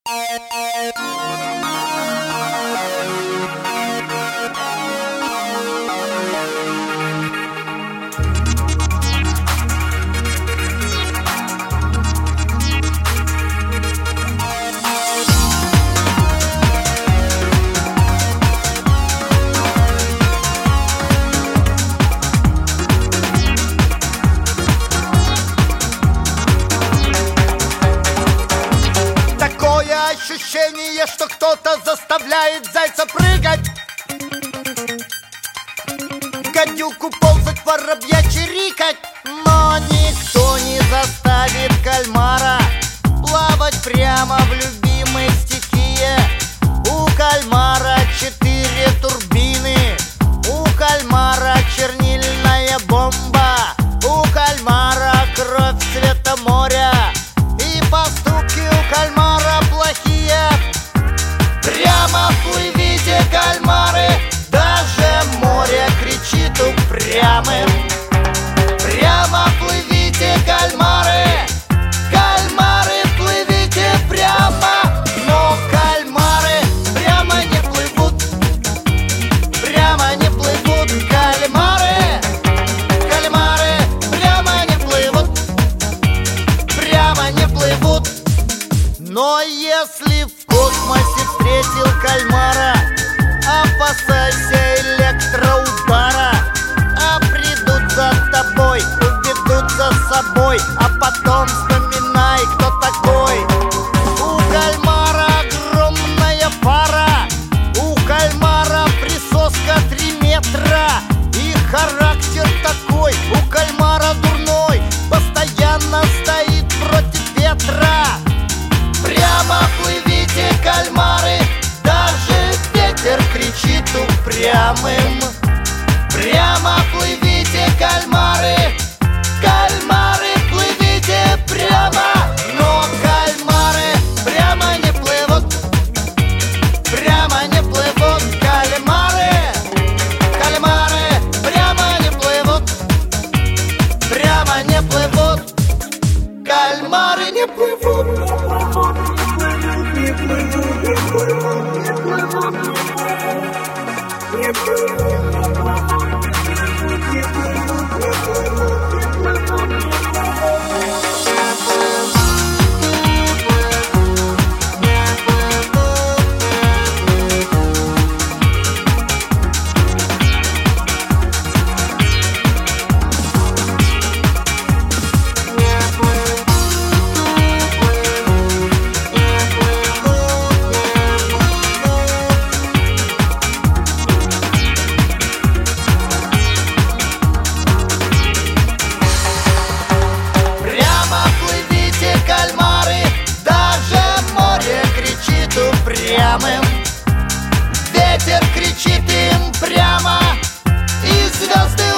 Ощущение, что кто-то заставляет зайца прыгать, гадюку ползать, воробья чирикать. Но никто не заставит кальмара плавать прямо в любимой стихии. У кальмара 4 турбины, у кальмара чернильная бомба, у кальмара кровь цвета моря, и поступки у кальмара плохие. Прямо плывите, кальмары, даже море кричит упрямым. Прямо плывите, кальмары, кальмары, плывите прямо. Но кальмары прямо не плывут, прямо не плывут. Кальмары, кальмары прямо не плывут, прямо не плывут. Но если в космосе встретил кальмара, опасайся электроудара. А придут за тобой, уведут за собой, а потом вспоминай, кто такой. У кальмара огромная пара, у кальмара присоска 3 метра. И характер такой у кальмара дурной, постоянно стоит против ветра. Прямо плывите, кальмары, даже ветер кричит упрямым. Прямо плывите, кальмары, кальмары, плывите прямо. Но кальмары прямо не плывут, прямо не плывут. Кальмары, кальмары прямо не плывут, прямо не плывут. Кальмары не плывут. Ветер кричит им прямо, и звезды